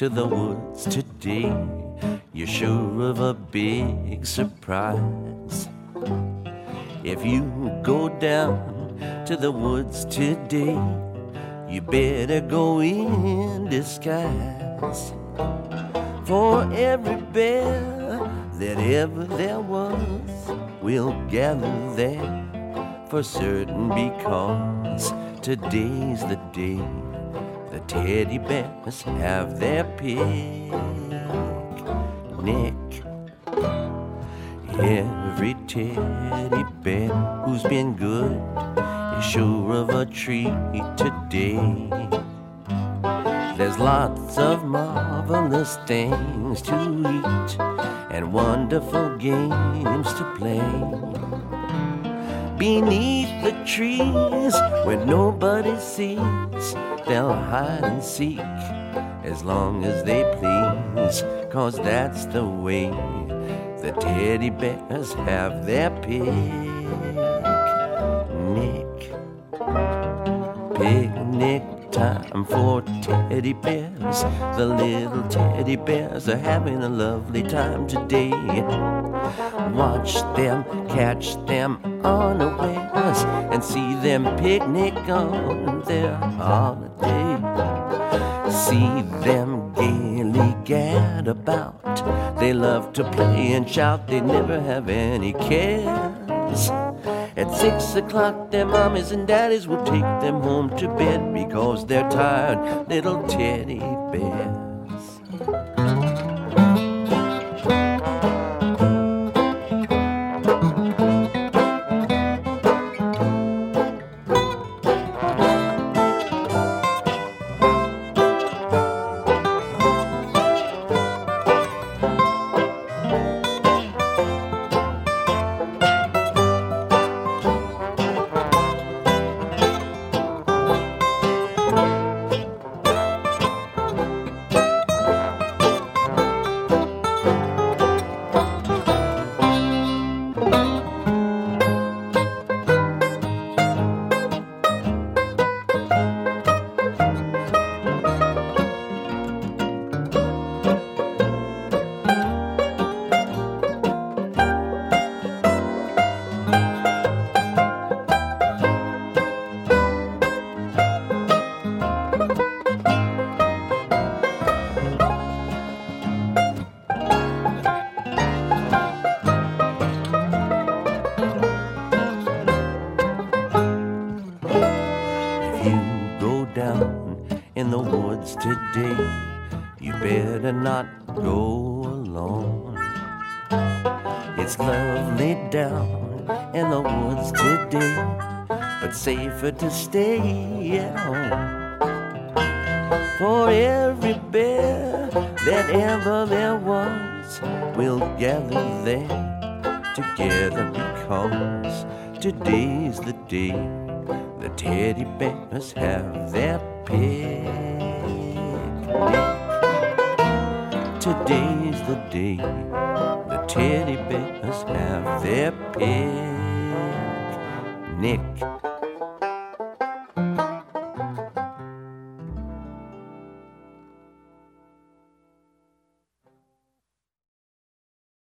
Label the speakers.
Speaker 1: to the woods today, you're sure of a big surprise. If you go down to the woods today, you better go in disguise. For every bear that ever there was will gather there for certain, because today's the day the teddy bears have their picnic. Every teddy bear who's been good is sure of a treat today. There's lots of marvelous things to eat and wonderful games to play. Beneath the trees where nobody sees, they'll hide and seek as long as they please, 'cause that's the way the teddy bears have their picnic. Picnic time for teddy bears. The little teddy bears are having a lovely time today. Watch them, catch them unawares, and see them picnic on their holiday. See them gaily gad about. They love to play and shout, they never have any cares. At 6 o'clock, their mommies and daddies will take them home to bed because they're tired little teddy bears. In the woods today, you better not go alone. It's lovely down in the woods today, but safer to stay at home. For every bear that ever there was will gather there together, because today's the day the teddy bears have their picnic. Today's the day the teddy bears have their picnic.